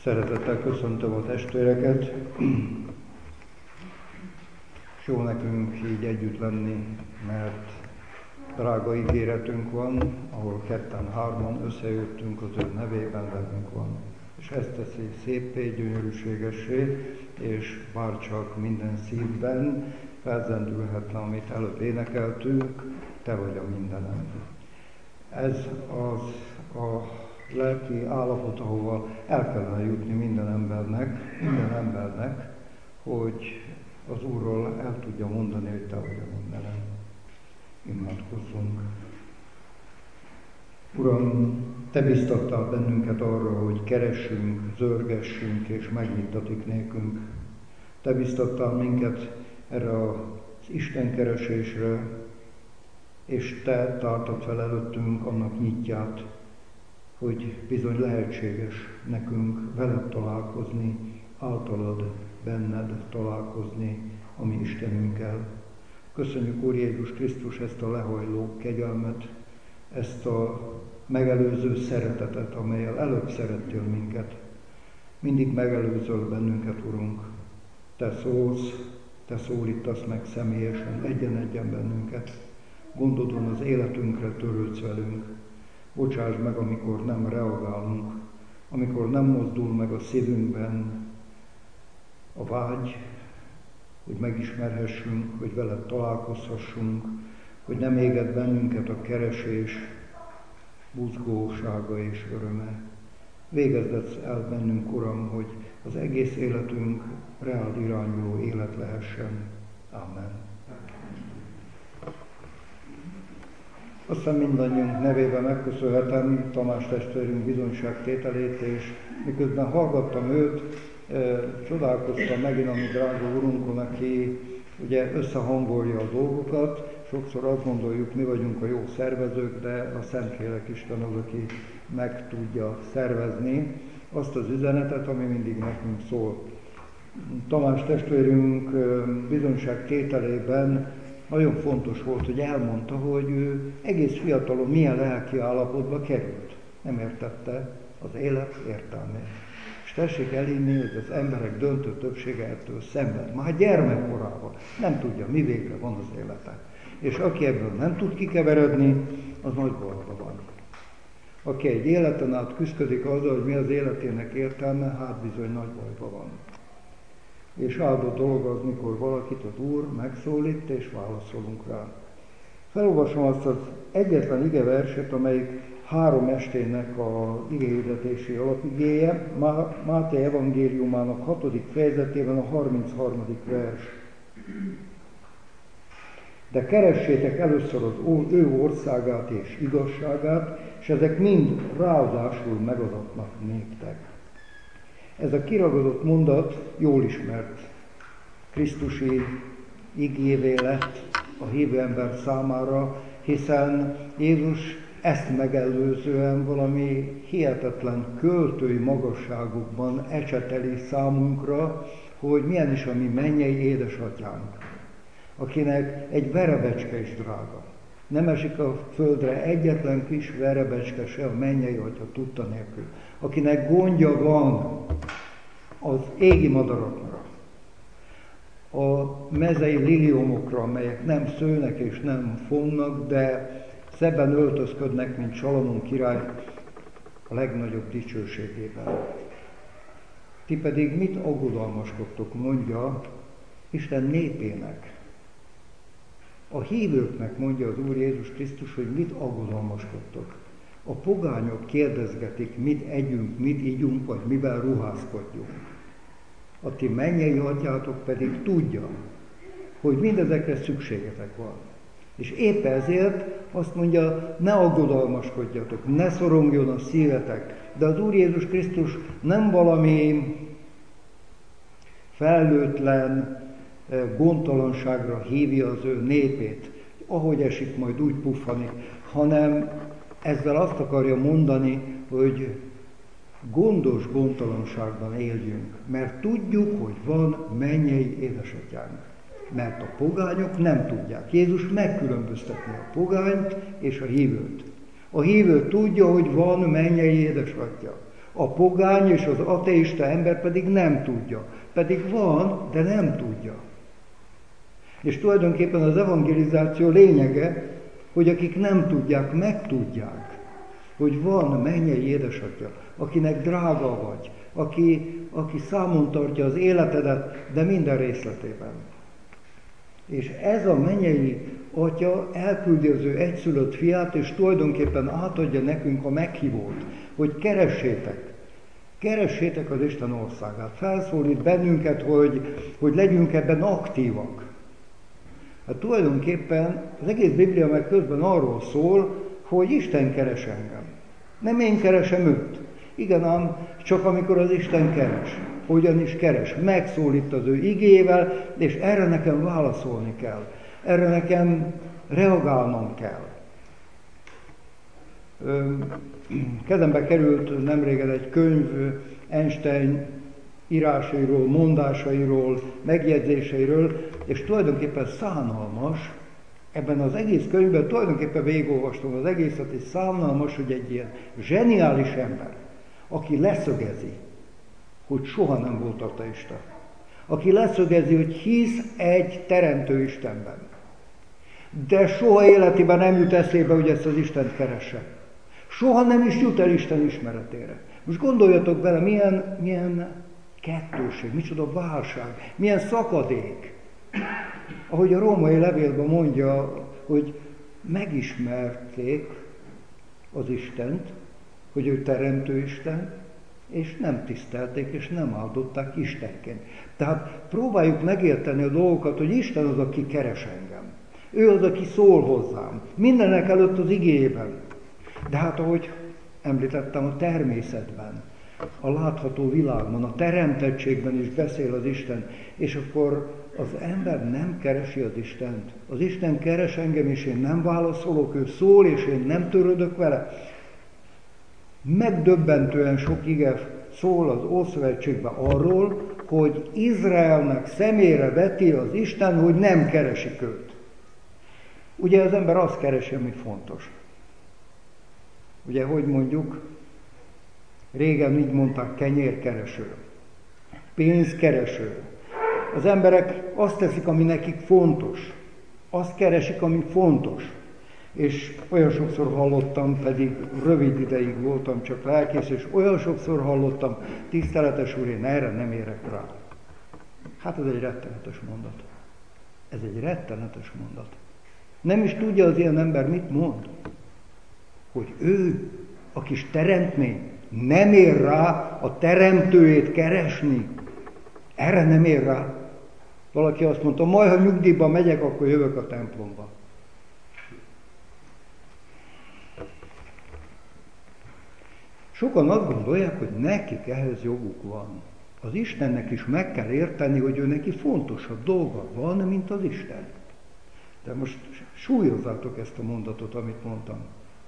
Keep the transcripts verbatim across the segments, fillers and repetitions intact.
Szeretettel köszöntöm a testvéreket, és jó nekünk így együtt lenni, mert drága ígéretünk van, ahol ketten-hárman összejöttünk az ő nevében, velünk van. És ezt teszi széppé, gyönyörűségessé, és bárcsak minden szívben felzendülhetne, amit előbb énekeltünk, te vagy a mindenem. Ez az a lelki állapot, ahova el kellene jutni minden embernek, minden embernek, hogy az Úrról el tudja mondani, hogy te vagy a mindenem. Imádkozzunk. Uram, te biztattál bennünket arra, hogy keressünk, zörgessünk és megnyitatik nékünk. Te biztattál minket erre az Isten keresésre, és te tartad fel előttünk annak nyitját, hogy bizony lehetséges nekünk veled találkozni, általad, benned találkozni, a mi Istenünkkel. Köszönjük, Úr Jézus Krisztus, ezt a lehajló kegyelmet, ezt a megelőző szeretetet, amellyel előbb szerettél minket. Mindig megelőzöl bennünket, Urunk. Te szólsz, te szólítasz meg személyesen, egyen-egyen bennünket. Gondodon az életünkre törődsz velünk. Bocsáss meg, amikor nem reagálunk, amikor nem mozdul meg a szívünkben a vágy, hogy megismerhessünk, hogy veled találkozhassunk, hogy nem éged bennünket a keresés, buzgósága és öröme. Végezd el bennünk, Uram, hogy az egész életünk reál irányuló élet lehessen. Amen. Aztán mindannyiunk nevében megköszönhetem Tamás testvérünk bizonyságtételét, és miközben hallgattam őt, e, csodálkoztam megint a mi drága Urunkon, aki ugye összehangolja a dolgokat. Sokszor azt gondoljuk, mi vagyunk a jó szervezők, de a Szentlélek Isten az, aki meg tudja szervezni azt az üzenetet, ami mindig nekünk szól. Tamás testvérünk bizonyságtételében nagyon fontos volt, hogy elmondta, hogy ő egész fiatalon milyen lelki állapotba került. Nem értette az élet értelmét. És tessék elhinni, hogy az emberek döntő többsége ettől szenved. Már gyermekkorában nem tudja, mi végre van az élete. És aki ebből nem tud kikeveredni, az nagy bajban van. Aki egy életen át küszködik azzal, hogy mi az életének értelme, hát bizony nagy bajban van. És áldott dolog az, mikor valakit az Úr megszólít, és válaszolunk rá. Felolvasom azt az egyetlen igeverset, amelyik három estének a igehirdetési alapigéje, Máté evangéliumának hatodik fejezetében a harmincharmadik vers. De keressétek először az ő országát és igazságát, és ezek mind ráadásul megadatnak néktek. Ez a kiragadott mondat jól ismert krisztusi igévé lett a hívő ember számára, hiszen Jézus ezt megelőzően valami hihetetlen költői magasságokban ecseteli számunkra, hogy milyen is a mi mennyei édesatyánk, akinek egy verebecske is drága. Nem esik a földre egyetlen kis verebecske se a mennyei atya tudta nélkül, akinek gondja van az égi madarakra, a mezei liliomokra, amelyek nem szőnek és nem fonnak, de szebben öltözködnek, mint Salamon király a legnagyobb dicsőségében. Ti pedig mit aggodalmaskodtok, mondja Isten népének. A hívőknek mondja az Úr Jézus Krisztus, hogy mit aggodalmaskodtok. A pogányok kérdezgetik, mit együnk, mit ígyunk, vagy mivel ruházkodjunk. A ti mennyei atyátok pedig tudja, hogy mindezekre szükségetek van. És épp ezért azt mondja, ne aggodalmaskodjatok, ne szorongjon a szívetek. De az Úr Jézus Krisztus nem valami felnőtlen gondtalanságra hívja az ő népét, ahogy esik, majd úgy puffanik, hanem ezzel azt akarja mondani, hogy gondos gondtalanságban éljünk, mert tudjuk, hogy van mennyei édesatyánk. Mert a pogányok nem tudják. Jézus megkülönböztetni a pogányt és a hívőt. A hívő tudja, hogy van mennyei édesatya. A pogány és az ateista ember pedig nem tudja. Pedig van, de nem tudja. És tulajdonképpen az evangelizáció lényege, hogy akik nem tudják, megtudják, hogy van mennyei édesatya, akinek drága vagy, aki, aki számon tartja az életedet, de minden részletében. És ez a mennyei atya elküldi az ő egyszülött fiát, és tulajdonképpen átadja nekünk a meghívót, hogy keressétek, keressétek az Isten országát. Felszólít bennünket, hogy, hogy legyünk ebben aktívak. Hát tulajdonképpen az egész Biblia meg közben arról szól, hogy Isten keres engem. Nem én keresem őt. Igen ám, csak amikor az Isten keres. Hogyan is keres? Megszólít az ő igével, és erre nekem válaszolni kell. Erre nekem reagálnom kell. Kezembe került nemrégen egy könyv Einstein írásairól, mondásairól, megjegyzéseiről, és tulajdonképpen szánalmas, ebben az egész könyvben tulajdonképpen végigolvastam az egészet, és szánalmas, hogy egy ilyen zseniális ember, aki leszögezi, hogy soha nem volt ateista. Aki leszögezi, hogy hisz egy teremtő Istenben. De soha életében nem jut eszébe, hogy ezt az Istent keresse. Soha nem is jut el Isten ismeretére. Most gondoljatok bele, milyen, milyen kettőség, micsoda válság, milyen szakadék. Ahogy a római levélben mondja, hogy megismerték az Istent, hogy ő teremtő Isten, és nem tisztelték, és nem áldották Istenként. Tehát próbáljuk megérteni a dolgokat, hogy Isten az, aki keres engem. Ő az, aki szól hozzám. Mindenek előtt az igében. De hát, ahogy említettem, a természetben, a látható világban, a teremtettségben is beszél az Isten, és akkor az ember nem keresi az Istent. Az Isten keres engem, és én nem válaszolok, ő szól, és én nem törődök vele. Megdöbbentően sok ige szól az Ószövetségben arról, hogy Izraelnek szemére veti az Isten, hogy nem keresik őt. Ugye az ember azt keresi, ami fontos. Ugye, hogy mondjuk, régen így mondták, kenyérkereső, pénzkereső. Az emberek azt teszik, ami nekik fontos. Azt keresik, ami fontos. És olyan sokszor hallottam, pedig rövid ideig voltam csak lelkész, és olyan sokszor hallottam, tiszteletes úr, én erre nem érek rá. Hát ez egy rettenetes mondat. Ez egy rettenetes mondat. Nem is tudja az ilyen ember, mit mond. Hogy ő, a kis teremtmény, nem ér rá a teremtőjét keresni. Erre nem ér rá. Valaki azt mondta, majd ha nyugdíjba megyek, akkor jövök a templomba. Sokan azt gondolják, hogy nekik ehhez joguk van. Az Istennek is meg kell érteni, hogy ő neki fontosabb dolga van, mint az Isten. De most súlyozzátok ezt a mondatot, amit mondtam.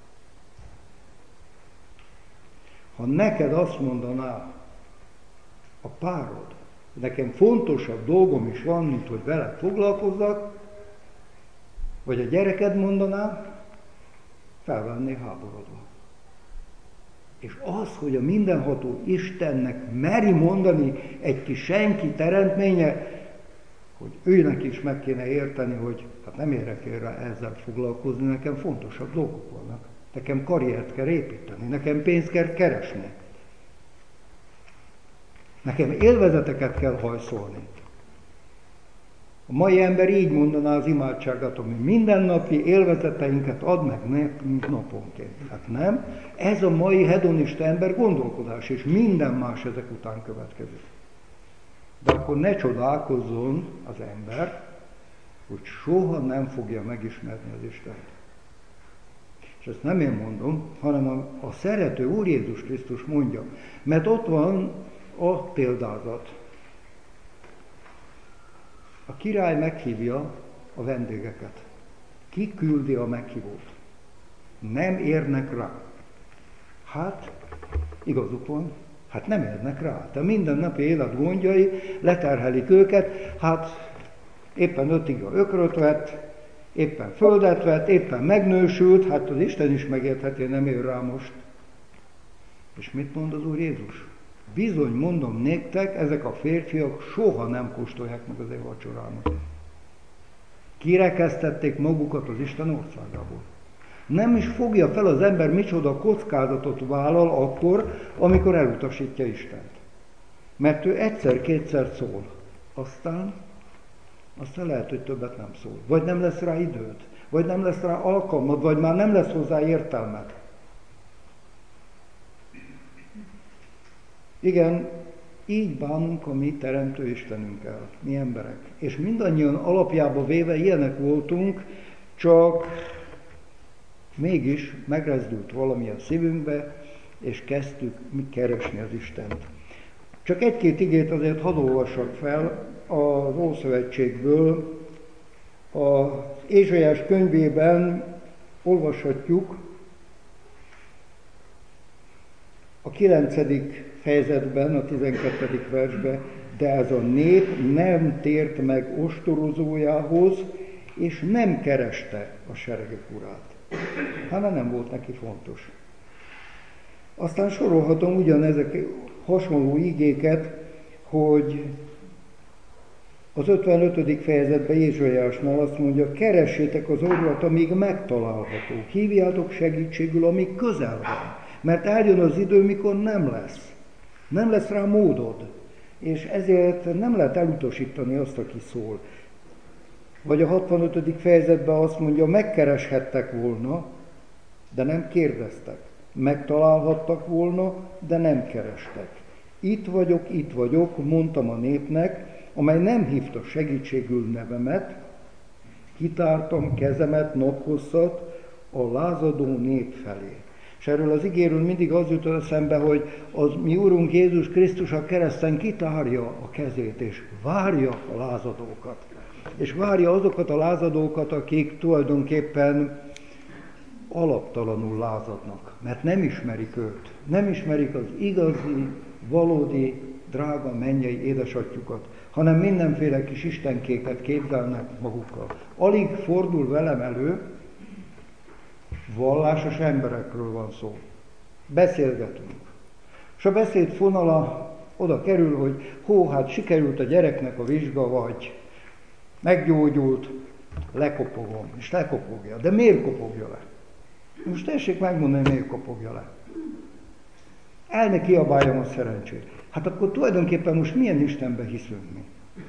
Ha neked azt mondaná a párod, nekem fontosabb dolgom is van, mint hogy veled foglalkozzak, vagy a gyereked mondaná, felvenné háborodva. És az, hogy a mindenható Istennek meri mondani egy kis senki teremtménye, hogy őnek is meg kéne érteni, hogy hát nem érek én rá ezzel foglalkozni, nekem fontosabb dolgok vannak. Nekem karriert kell építeni, nekem pénzt kell keresni. Nekem élvezeteket kell hajszolni. A mai ember így mondaná az imádságát, hogy mindennapi élvezeteinket ad meg nekünk naponként. Hát nem, ez a mai hedonista ember gondolkodás, és minden más ezek után következik. De akkor ne csodálkozzon az ember, hogy soha nem fogja megismerni az Istent. És ezt nem én mondom, hanem a, a szerető Úr Jézus Krisztus mondja. Mert ott van a példázat. A király meghívja a vendégeket. Ki küldi a meghívót? Nem érnek rá. Hát, igazuk van, hát nem érnek rá. De mindennapi élet gondjai leterhelik őket, hát éppen ötig a ökröt vett, éppen földet vett, éppen megnősült, hát az Isten is megértheti, nem ér rá most. És mit mond az Úr Jézus? Bizony mondom néktek, ezek a férfiak soha nem kóstolják meg az én vacsorámat. Kirekesztették magukat az Isten országából. Nem is fogja fel az ember, micsoda kockázatot vállal akkor, amikor elutasítja Istent. Mert ő egyszer-kétszer szól, aztán, aztán lehet, hogy többet nem szól. Vagy nem lesz rá időd, vagy nem lesz rá alkalmad, vagy már nem lesz hozzá értelmed. Igen, így bánunk a mi teremtő Istenünkkel, mi emberek. És mindannyian alapjába véve ilyenek voltunk, csak mégis megrezdült valami a szívünkbe, és kezdtük keresni az Istent. Csak egy-két igét azért hadd olvassak fel az Ószövetségből. Az Ézsaiás könyvében olvashatjuk a kilencedik fejezetben, a tizenkettedik versben, de ez a nép nem tért meg ostorozójához, és nem kereste a seregek urát. Hát nem volt neki fontos. Aztán sorolhatom ugyanezek hasonló igéket, hogy az ötvenötödik fejezetben Ézsaiásnál azt mondja, keressétek az Urat, amíg megtalálható. Hívjátok segítségül, amíg közel van. Mert eljön az idő, mikor nem lesz. Nem lesz rá módod. És ezért nem lehet elutasítani azt, aki szól. Vagy a hatvanötödik fejezetben azt mondja, megkereshettek volna, de nem kérdeztek. Megtalálhattak volna, de nem kerestek. Itt vagyok, itt vagyok, mondtam a népnek, amely nem hívta segítségül nevemet, kitártam kezemet naphosszat a lázadó nép felé. És erről az igéről mindig az jut eszembe, hogy az mi Úrunk Jézus Krisztus a kereszten kitárja a kezét, és várja a lázadókat. És várja azokat a lázadókat, akik tulajdonképpen alaptalanul lázadnak, mert nem ismerik őt, nem ismerik az igazi, valódi, drága mennyei édesatyjukat, hanem mindenféle kis istenképet képzelnek magukkal. Alig fordul velem elő, vallásos emberekről van szó. Beszélgetünk. És a beszéd fonala oda kerül, hogy hó, hát sikerült a gyereknek a vizsga, vagy meggyógyult, lekopogom, és lekopogja. De miért kopogja le? Most tessék megmondani, miért kopogja le. El ne kiabáljam a szerencsét. Hát akkor tulajdonképpen most milyen Istenbe hiszünk mi?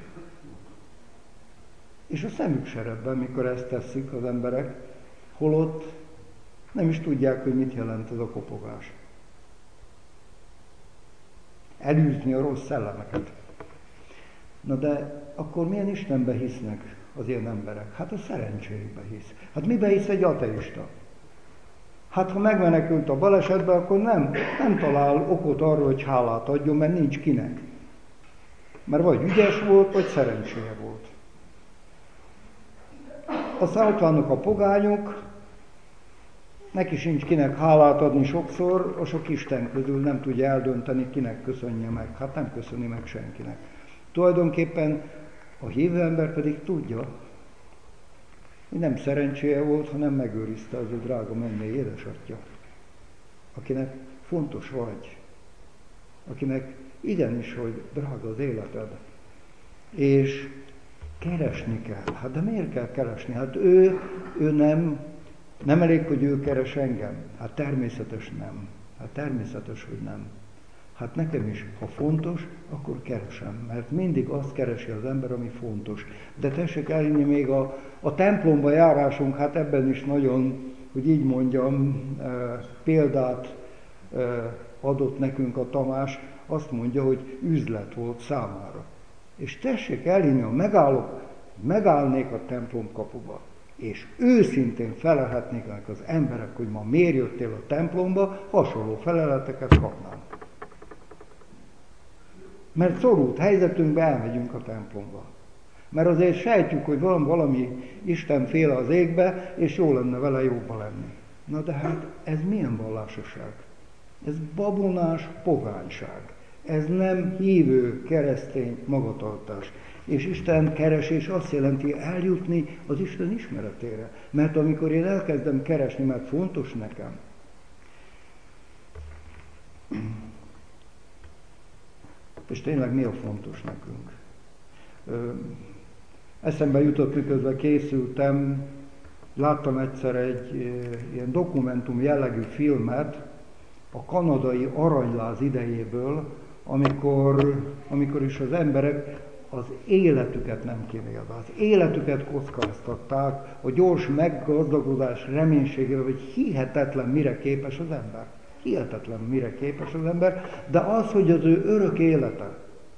És a szemük serebben, mikor ezt teszik az emberek, holott nem is tudják, hogy mit jelent ez a kopogás. Elűzni a rossz szellemeket. Na de akkor milyen Istenbe hisznek az ilyen emberek? Hát a szerencséjükbe hisz. Hát mibe hisz egy ateista? Hát ha megmenekült a balesetbe, akkor nem, nem talál okot arra, hogy hálát adjon, mert nincs kinek. Mert vagy ügyes volt, vagy szerencséje volt. Aztán ott vannak a pogányok, neki sincs kinek hálát adni sokszor, a sok Isten közül nem tudja eldönteni, kinek köszönje meg. Hát nem köszöni meg senkinek. Tulajdonképpen a hívő ember pedig tudja, hogy nem szerencséje volt, hanem megőrizte az ő drága mennyei édesatya, akinek fontos vagy, akinek igenis, hogy drága az életed. És keresni kell. Hát de miért kell keresni? Hát ő, ő nem, nem elég, hogy ő keres engem. Hát természetes nem. Hát természetes, hogy nem. Hát nekem is, ha fontos, akkor keresem, mert mindig azt keresi az ember, ami fontos. De tessék elhinni, még a, a templomba járásunk, hát ebben is nagyon, hogy így mondjam, e, példát e, adott nekünk a Tamás, azt mondja, hogy üzlet volt számára. És tessék elhinni, ha megállok, megállnék a templom kapuba, és őszintén felelhetnék az emberek, hogy ma miért jöttél a templomba, hasonló feleleteket kapnánk. Mert szorult helyzetünkben elmegyünk a templomba. Mert azért sejtjük, hogy van valami Isten féle az égbe, és jó lenne vele jóba lenni. Na de hát ez milyen vallásosság? Ez babonás pogányság. Ez nem hívő keresztény magatartás. És Isten keresés azt jelenti eljutni az Isten ismeretére. Mert amikor én elkezdem keresni, mert fontos nekem, és tényleg mi a fontos nekünk. Ö, eszembe jutott, miközben készültem, láttam egyszer egy e, ilyen dokumentum jellegű filmet a kanadai aranyláz idejéből, amikor, amikor is az emberek az életüket nem kínálva, az életüket kockáztatták a gyors meggazdagodás reménységével, hogy hihetetlen mire képes az ember. Hihetetlen mire képes az ember, de az, hogy az ő örök élete,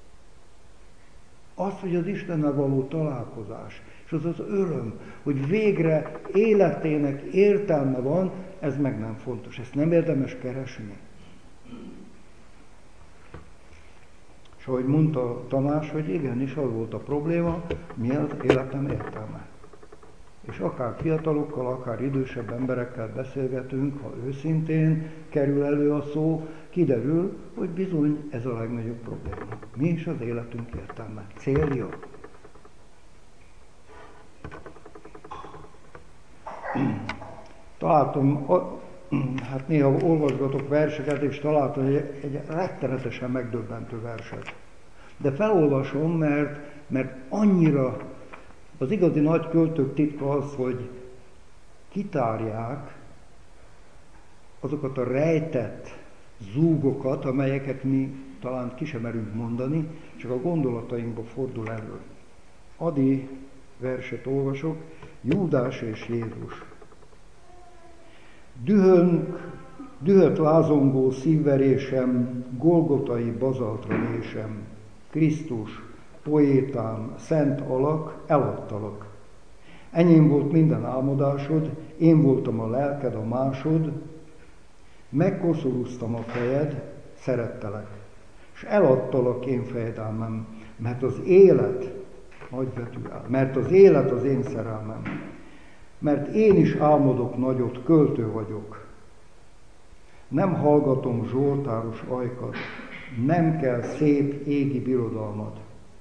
az, hogy az Istennel való találkozás, és az az öröm, hogy végre életének értelme van, ez meg nem fontos, ezt nem érdemes keresni. És ahogy mondta Tamás, hogy igenis az volt a probléma, mi az életem értelme. És akár fiatalokkal, akár idősebb emberekkel beszélgetünk, ha őszintén kerül elő a szó, kiderül, hogy bizony ez a legnagyobb probléma. Mi is az életünk értelme? Célja? Találtam, hát néha olvasgatok verseket, és találtam egy, egy rettenetesen megdöbbentő verset. De felolvasom, mert, mert annyira az igazi nagy költők titka az, hogy kitárják azokat a rejtett zúgokat, amelyeket mi talán ki sem merünk mondani, csak a gondolatainkba fordul elő. Adi verset olvasok, Júdás és Jézus. Dühönk, dühött lázongó szívverésem, golgotai bazaltra vésem, Krisztus, poétám, szent alak, eladtalak. Enyém volt minden álmodásod, én voltam a lelked, a másod, megkoszorúztam a fejed, szerettelek, és eladtalak én fejedelmem, mert az élet, nagybetűvel, mert az élet az én szerelmem, mert én is álmodok nagyot, költő vagyok. Nem hallgatom zsoltáros ajkat, nem kell szép égi birodalmad.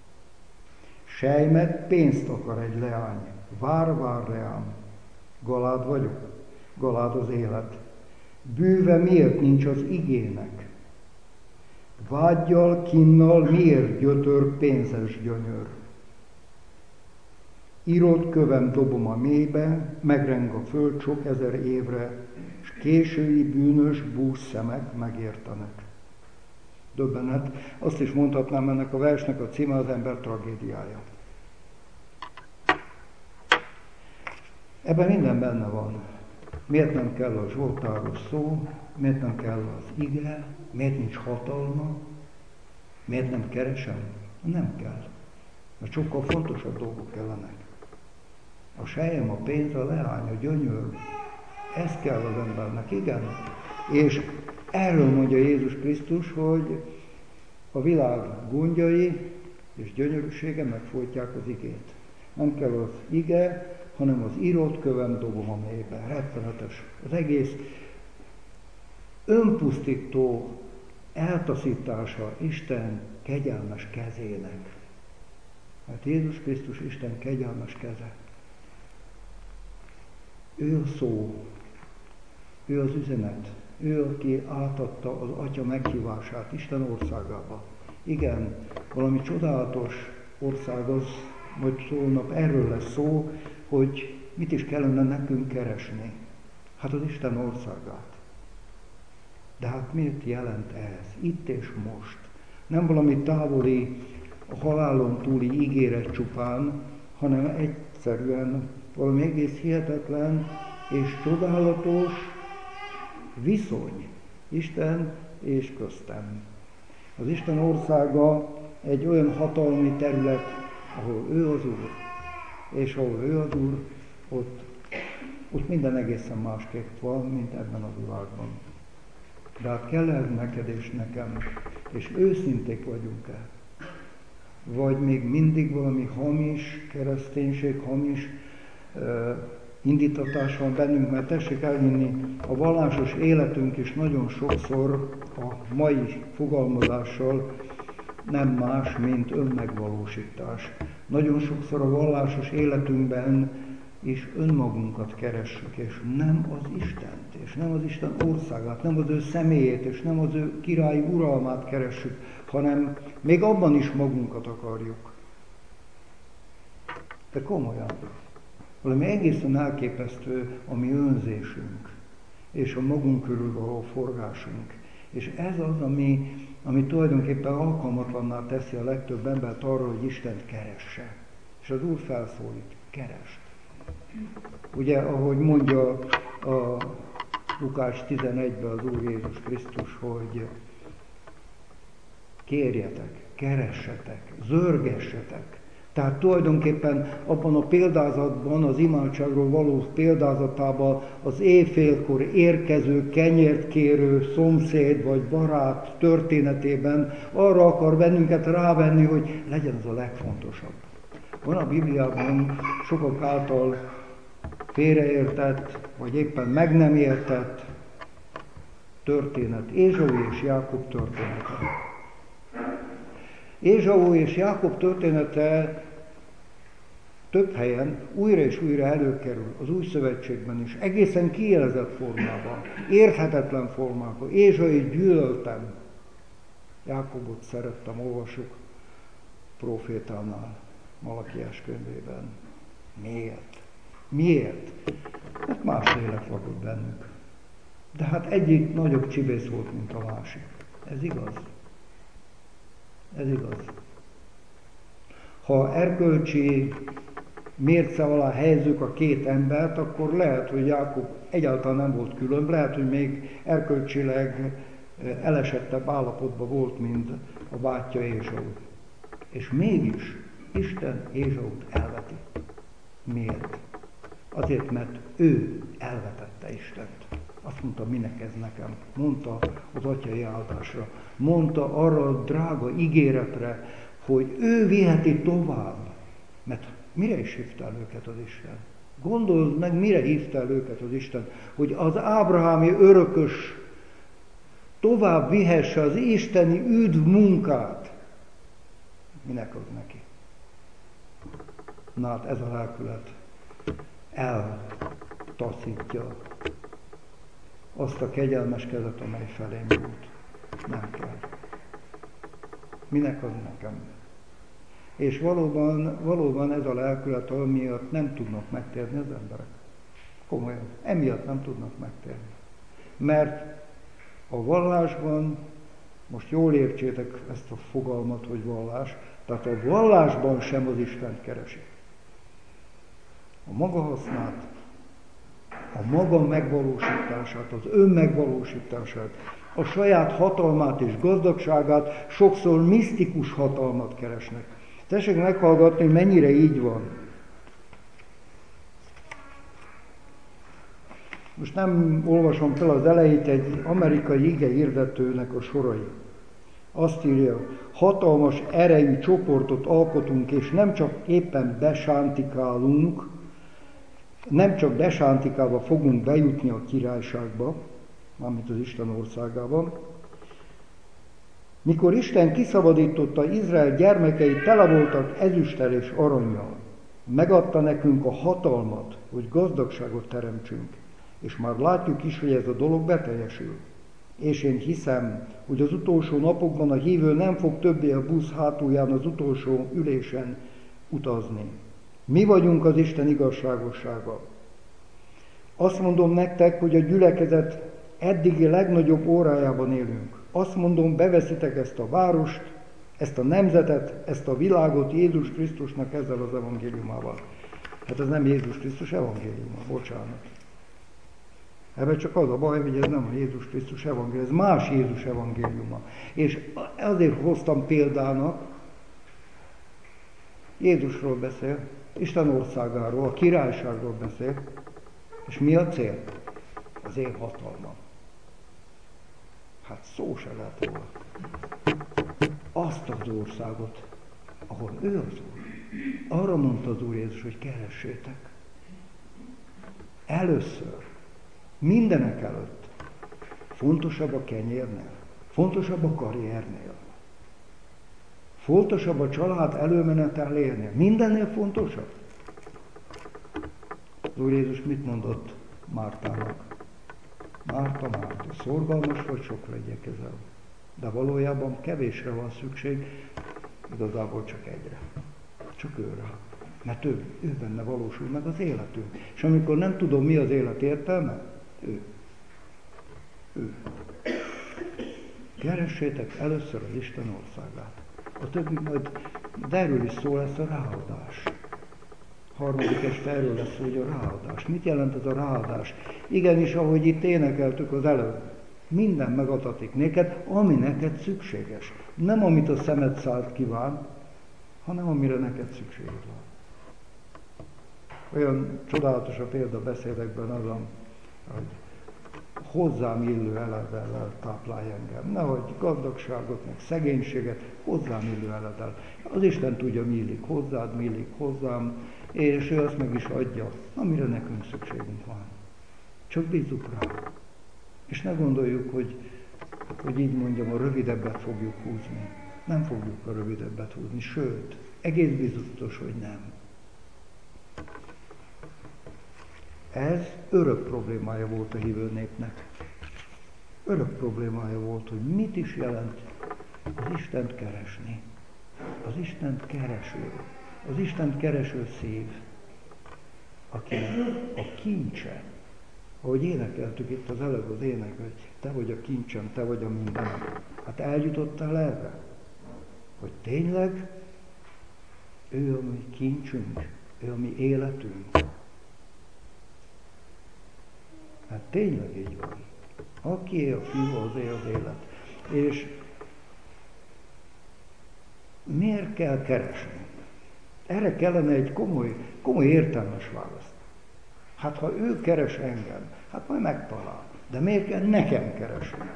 Sejmet pénzt akar egy leány, vár, vár reám. Galád vagyok, galád az élet. Bűve miért nincs az igének? Vággyal, kinnal miért gyötör pénzes gyönyör? Írott kövem dobom a mélybe, megreng a föld sok ezer évre, és késői bűnös bús szemek megértenek. Döbbenet. Azt is mondhatnám, ennek a versnek a címe az ember tragédiája. Ebben minden benne van. Miért nem kell a zsoltáros szó, miért nem kell az ige, miért nincs hatalma, miért nem keresem? Nem kell. Mert sokkal fontosabb dolgok kellenek. A selyem, a pénz, a leány, a gyönyör. Ez kell az embernek, igen. És erről mondja Jézus Krisztus, hogy a világ gondjai és gyönyörűsége megfojtják az igét. Nem kell az ige, hanem az írott kövem dobom a mélybe. Rettenetes. Az egész önpusztító eltaszítása Isten kegyelmes kezének. Mert Jézus Krisztus Isten kegyelmes keze. Ő a szó, ő az üzenet, ő, aki átadta az Atya meghívását Isten országába. Igen, valami csodálatos ország az, majd holnap erről lesz szó, hogy mit is kellene nekünk keresni. Hát az Isten országát. De hát miért jelent ez? Itt és most. Nem valami távoli, a halálon túli ígéret csupán, hanem egyszerűen valami egész hihetetlen és csodálatos viszony Isten és köztem. Az Isten országa egy olyan hatalmi terület, ahol ő az Úr, és ahol ő az Úr, ott, ott minden egészen másképp van, mint ebben a világban. De hát kell ez neked és nekem, és őszinték vagyunk-e? Vagy még mindig valami hamis kereszténység, hamis uh, indítatás van bennünk, mert tessék elhinni, a vallásos életünk is nagyon sokszor a mai fogalmazással nem más, mint önmegvalósítás. Nagyon sokszor a vallásos életünkben és önmagunkat keressük, és nem az Istent, és nem az Isten országát, nem az ő személyét, és nem az ő királyi uralmát keressük, hanem még abban is magunkat akarjuk. De komolyan. Valami egészen elképesztő a mi önzésünk, és a magunk körül való forgásunk. És ez az, ami, ami tulajdonképpen alkalmatlanná teszi a legtöbb embert arra, hogy Istent keresse. És az Úr felszólít, keresd. Ugye, ahogy mondja a Lukács tizenegyben az Úr Jézus Krisztus, hogy kérjetek, keressetek, zörgessetek. Tehát tulajdonképpen abban a példázatban, az imádságról való példázatában az éjfélkor érkező, kenyért kérő szomszéd vagy barát történetében arra akar bennünket rávenni, hogy legyen az a legfontosabb. Van a Bibliában sokak által félreértett, vagy éppen meg nem értett történet. Ézsau és Jákob története. Ézsau és Jákob története több helyen újra és újra előkerül az Új Szövetségben is, egészen kiélezett formában, érthetetlen formában. Ézsait gyűlöltem, Jákobot szerettem, olvasjuk profétánál, Malakiás könyvében. Miért? Miért? Hát más lélek lakott bennük. De hát egyik nagyobb csibész volt, mint a másik. Ez igaz. Ez igaz. Ha erkölcsi mérce alá helyezzük a két embert, akkor lehet, hogy Jákob egyáltalán nem volt különb, lehet, hogy még erkölcsileg elesettebb állapotban volt, mint a bátyja Ézsau. És mégis Isten Ézsaut elveti. Miért? Azért, mert ő elvetette Istent. Azt mondta, minek ez nekem? Mondta az atyai áldásra. Mondta arra a drága ígéretre, hogy ő viheti tovább. Mert mire is hívta el őket az Isten? Gondold meg, mire hívta el őket az Isten? Hogy az ábrahámi örökös tovább vihesse az isteni üdv munkát. Minek az neki? Na hát ez a lelkület eltaszítja azt a kegyelmes kezet, amely felém nyújt. Nem kell. Minek az nekem? És valóban, valóban ez a lelkület, amiatt nem tudnak megtérni az emberek. Komolyan. Emiatt nem tudnak megtérni. Mert a vallásban, most jól értsétek ezt a fogalmat, hogy vallás, tehát a vallásban sem az Istent keresi. A maga hasznát, a maga megvalósítását, az önmegvalósítását, a saját hatalmát és gazdagságát, sokszor misztikus hatalmat keresnek. Tessék meghallgatni, hogy mennyire így van. Most nem olvasom fel az elejét, egy amerikai igehirdetőnek a sorai. Azt írja, hatalmas erejű csoportot alkotunk, és nem csak éppen besántikálunk, nem csak besántikálva fogunk bejutni a királyságba, mármint az Isten országában. Mikor Isten kiszabadította Izrael gyermekei, tele voltak ezüsttel és arannyal. Megadta nekünk a hatalmat, hogy gazdagságot teremtsünk, és már látjuk is, hogy ez a dolog beteljesül. És én hiszem, hogy az utolsó napokban a hívő nem fog többé a busz hátulján az utolsó ülésen utazni. Mi vagyunk az Isten igazságossága. Azt mondom nektek, hogy a gyülekezet eddigi legnagyobb órájában élünk. Azt mondom, beveszitek ezt a várost, ezt a nemzetet, ezt a világot Jézus Krisztusnak ezzel az evangéliumával. Hát ez nem Jézus Krisztus evangéliuma, bocsánat. Ebben csak az a baj, hogy ez nem a Jézus Krisztus evangéliuma, ez más Jézus evangéliuma. És azért hoztam példának, Jézusról beszél, Isten országáról, a királyságról beszél, és mi a cél? Az én hatalmam. Hát szó se lehet róla. Azt az országot, ahol ő az Úr. Arra mondta az Úr Jézus, hogy keressétek. Először, mindenek előtt, fontosabb a kenyérnél, fontosabb a karriernél, fontosabb a család előmenetelérnél, mindennél fontosabb. Úr Jézus mit mondott Mártának? Márta, Márta, szorgalmas vagy, sokra igyekezel. De valójában kevésre van szükség, igazából csak egyre. Csak őre. Mert ő, ő benne valósul meg az életünk. És amikor nem tudom, mi az élet értelme, ő. Ő. Keressétek először az Isten országát. A többi majd, de erről is szó lesz a ráadás. Harmadik este erről lesz szó, hogy a ráadás. Mit jelent ez a ráadás? Igenis, ahogy itt énekeltük az előbb, minden megadatik néked, ami neked szükséges. Nem amit a szemed szánt kíván, hanem amire neked szükséged van. Olyan csodálatos a példa beszédekben az, hogy hozzám illő eledellel táplálj engem. Nehogy gazdagságot, meg szegénységet, hozzám illő eleddel. Az Isten tudja, mi illik hozzád, mi illik hozzám, és ő azt meg is adja, amire nekünk szükségünk van. Csak bízzuk rá. És ne gondoljuk, hogy, hogy így mondjam, a rövidebbet fogjuk húzni. Nem fogjuk a rövidebbet húzni, sőt, egész biztos, hogy nem. Ez örök problémája volt a hívő népnek. Örök problémája volt, hogy mit is jelent az Istent keresni. Az Istent kereső. Az Istent kereső szív, aki a kincse. Ahogy énekeltük itt az előbb az ének, hogy te vagy a kincsem, te vagy a mindenem. Hát eljutottál erre? Hogy tényleg ő a mi kincsünk, ő a mi életünk. Hát tényleg így van. Aki él a fiú, az él az élet. És miért kell keresni? Erre kellene egy komoly, komoly értelmes választ. Hát ha ő keres engem, hát majd megtalál. De miért kell nekem keresni?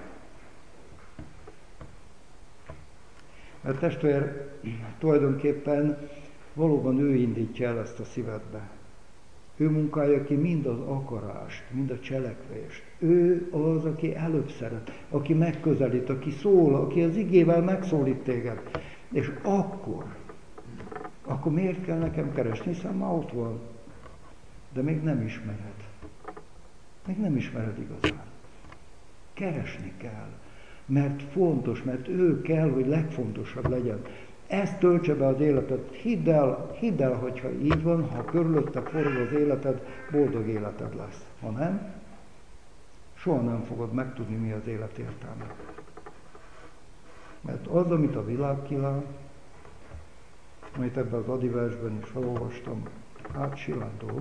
Mert testvér, tulajdonképpen valóban ő indítja el ezt a szívedbe. Ő munkálja ki mind az akarást, mind a cselekvést. Ő az, aki előbb szeret, aki megközelít, aki szól, aki az igével megszólít téged. És akkor, akkor miért kell nekem keresni? Hiszen már ott van. De még nem ismered. Még nem ismered igazán. Keresni kell. Mert fontos, mert ő kell, hogy legfontosabb legyen. Ezt töltse be az életed. Hidd el, hidd el, hogyha így van, ha körülötte forog az életed, boldog életed lesz. Ha nem, soha nem fogod megtudni, mi az élet értelme. Mert az, amit a világ kíván, amit ebben az adiversben is felolvastam, hát silándó.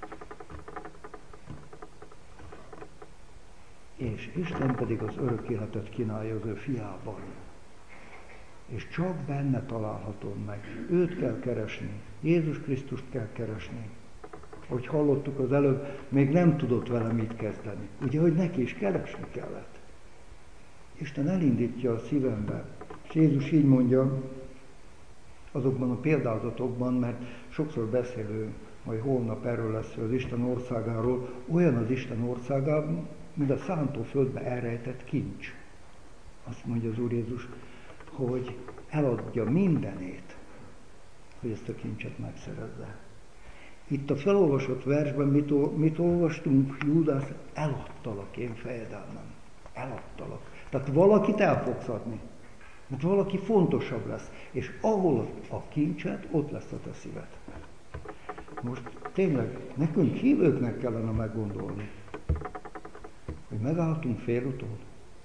És Isten pedig az örök életet kínálja az ő fiában. És csak benne találhatod meg. Őt kell keresni. Jézus Krisztust kell keresni. Ahogy hallottuk az előbb, még nem tudott vele mit kezdeni. Ugye, hogy neki is keresni kellett. Isten elindítja a szívembe. És Jézus így mondja, azokban a példázatokban, mert sokszor beszélünk, majd holnap erről lesz az Isten országáról, olyan az Isten országában, mint a szántóföldbe elrejtett kincs. Azt mondja az Úr Jézus, hogy eladja mindenét, hogy ezt a kincset megszerezze. Itt a felolvasott versben mit, mit olvastunk? Júdás, eladtalak én fejedelmem. Eladtalak. Tehát valakit el fogsz adni. Mert valaki fontosabb lesz. És ahol a kincset, ott lesz a te szíved. Most tényleg nekünk hívőknek kellene meggondolni, hogy megálltunk félúton.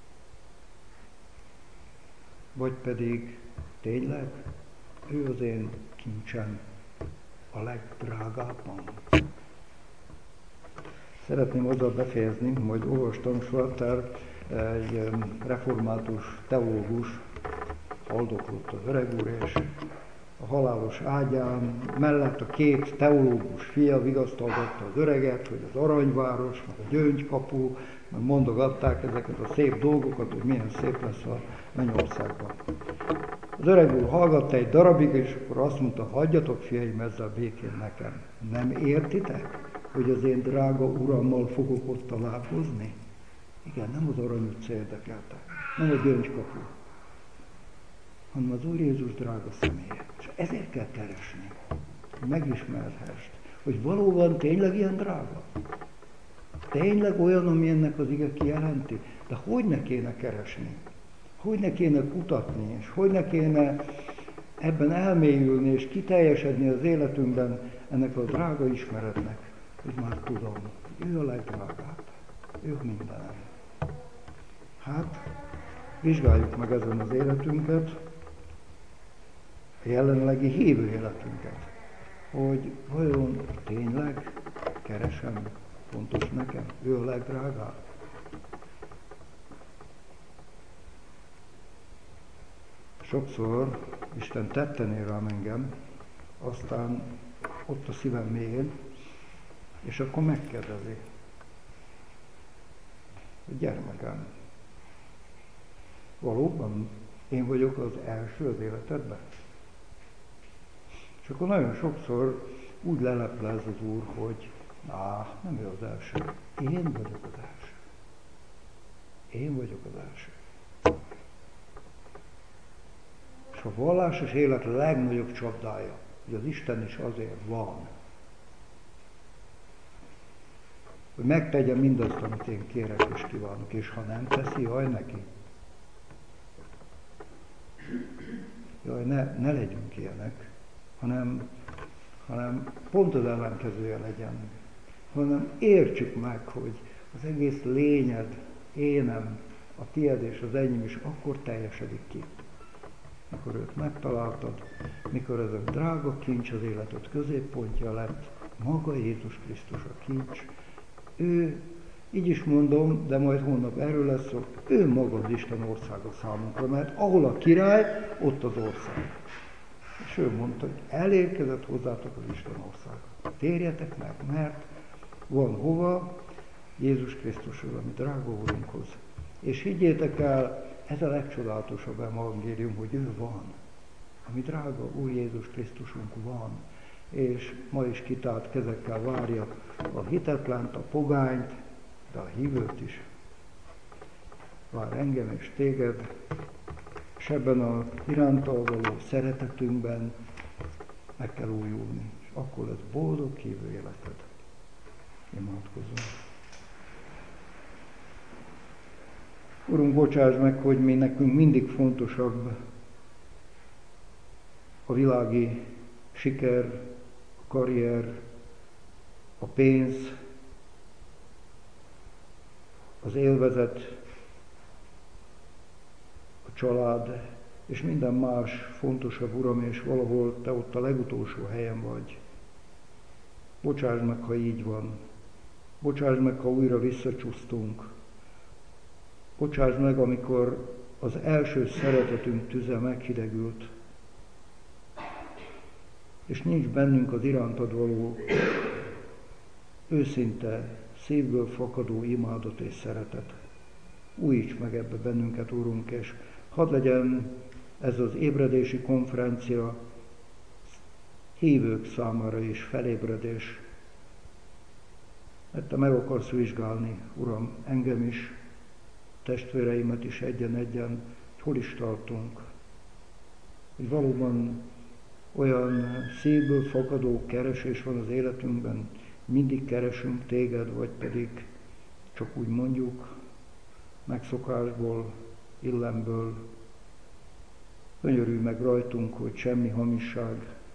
Vagy pedig tényleg ő az én kincsem a legdrágábban. Szeretném azzal befejezni, majd olvastam Schwarter, egy református teológus, haldoklott az öreg úr, és a halálos ágyán mellett a két teológus fia vigasztalgatta az öreget, hogy az aranyváros, meg a gyöngykapu, meg mondogatták ezeket a szép dolgokat, hogy milyen szép lesz a mennyországban. Az öreg úr hallgatta egy darabig, és akkor azt mondta, hagyjatok fiaim ezzel békén nekem. Nem értitek, hogy az én drága urammal fogok ott találkozni? Igen, nem az Arany utca érdekelte, nem a gyöngykapu, hanem az Úr Jézus drága személye. És ezért kell keresni, hogy megismerhessd, hogy valóban tényleg ilyen drága? Tényleg olyan, ami ennek az ige kijelenti? De hogy ne kéne keresni? Hogy ne kéne kutatni? És hogy ne kéne ebben elmélyülni és kiteljesedni az életünkben ennek a drága ismeretnek, hogy már tudom, ő a legdrágább, ő mindenem. Hát, vizsgáljuk meg ezen az életünket, a jelenlegi hívő életünket, hogy vajon tényleg keresem, fontos nekem, ő a legdrágább. Sokszor Isten tetten ér rám engem, aztán ott a szívem mélyén, és akkor megkérdezi, hogy gyermekem, valóban én vagyok az első az életedben? És akkor nagyon sokszor úgy leleplez az Úr, hogy á, nem ő az első, én vagyok az első. Én vagyok az első. És a vallásos élet legnagyobb csapdája, hogy az Isten is azért van, hogy megtegye mindazt, amit én kérek és kívánok, és ha nem teszi, jaj neki. Jaj, ne, ne legyünk ilyenek, hanem, hanem pont az ellenkezője legyen, hanem értsük meg, hogy az egész lényed, énem, a tied és az enyém is akkor teljesedik ki. Mikor őt megtaláltad, mikor ez a drága kincs az életed középpontja lett, maga Jézus Krisztus a kincs, ő, így is mondom, de majd holnap erről lesz szó, ő maga az Isten országa számunkra, mert ahol a király, ott az ország. És ő mondta, hogy elérkezett hozzátok az Isten országa. Térjetek meg, mert van hova Jézus Krisztushoz, ami drága Úrunkhoz. És higgyétek el, ez a legcsodálatosabb evangélium, hogy ő van. Ami drága Úr Jézus Krisztusunk van. És ma is kitárt kezekkel várja a hitetlent, a pogányt, de a hívőt is. Vár engem és téged, és ebben az irántal való szeretetünkben meg kell újulni. És akkor lesz boldog hívő életed. Imádkozzunk. Urunk, bocsáss meg, hogy mi nekünk mindig fontosabb a világi siker, a karrier, a pénz, az élvezet, a család, és minden más fontosabb, Uram, és valahol Te ott a legutolsó helyen vagy. Bocsáss meg, ha így van. Bocsáss meg, ha újra visszacsúsztunk. Bocsáss meg, amikor az első szeretetünk tüze meghidegült, és nincs bennünk az irántad való őszinte, szívből fakadó imádat és szeretet. Újíts meg ebbe bennünket, Urunk, és hadd legyen ez az ébredési konferencia hívők számára is felébredés, mert Te meg akarsz vizsgálni, Uram, engem is, testvéreimet is egyen-egyen, hogy hol is tartunk, hogy valóban olyan szívből fakadó keresés van az életünkben, mindig keresünk Téged, vagy pedig csak úgy mondjuk, megszokásból, illemből. Könyörülj meg rajtunk, hogy semmi hamisság,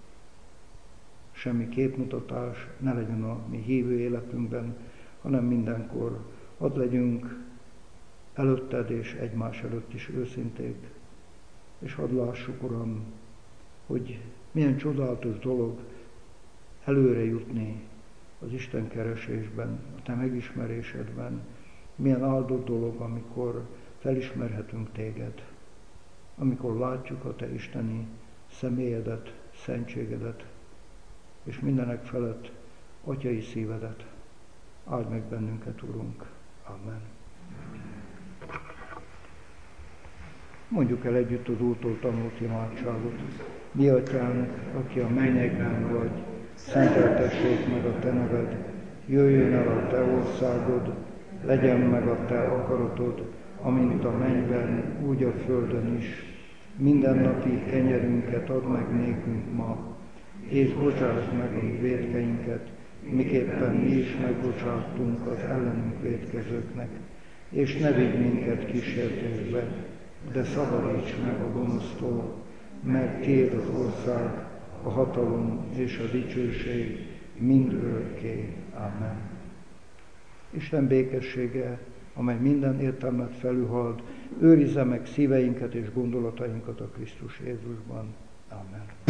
semmi képmutatás ne legyen a mi hívő életünkben, hanem mindenkor hadd legyünk előtted és egymás előtt is őszinték, és hadd lássuk, Uram, hogy milyen csodálatos dolog előre jutni az Isten keresésben, a Te megismerésedben, milyen áldott dolog, amikor felismerhetünk Téged, amikor látjuk a Te isteni személyedet, szentségedet, és mindenek felett atyai szívedet. Áld meg bennünket, Urunk. Amen. Mondjuk el együtt az Úrtól tanult imádságot. Mi Atyánk, aki a mennyekben vagy, szenteltessék meg a Te neved, jöjjön el a Te országod, legyen meg a Te akaratod, amint a mennyben, úgy a földön is. Mindennapi kenyerünket add meg nékünk ma, és bocsáss meg a mi vétkeinket, miképpen mi is megbocsáttunk az ellenünk vétkezőknek, és ne vigy minket kísértésbe, de szabadíts meg a gonosztól, mert tiéd az ország, a hatalom és a dicsőség mind örökké. Amen. Isten békessége, amely minden értelmet felülhalad, őrizze meg szíveinket és gondolatainkat a Krisztus Jézusban. Amen.